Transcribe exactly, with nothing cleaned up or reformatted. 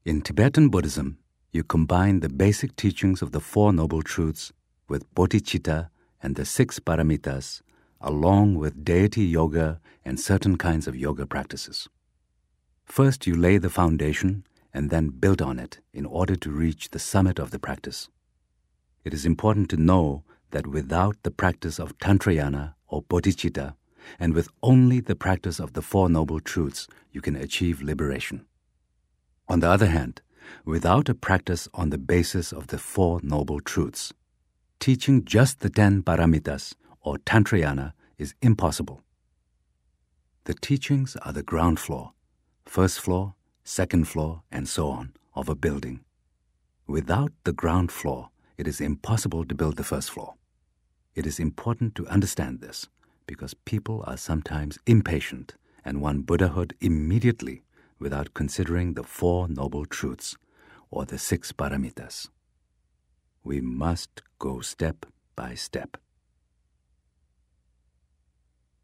In Tibetan Buddhism, you combine the basic teachings of the Four Noble Truths with bodhicitta and the six paramitas, along with deity yoga and certain kinds of yoga practices. First, you lay the foundation and then build on it in order to reach the summit of the practice. It is important to know that without the practice of Tantrayana or bodhicitta, and with only the practice of the Four Noble Truths, you can achieve liberation. On the other hand, without a practice on the basis of the Four Noble Truths, teaching just the ten paramitas or Tantrayana is impossible. The teachings are the ground floor, first floor, second floor, and so on, of a building. Without the ground floor, it is impossible to build the first floor. It is important to understand this because people are sometimes impatient and want Buddhahood immediately without considering the Four Noble Truths or the six paramitas. We must go step by step.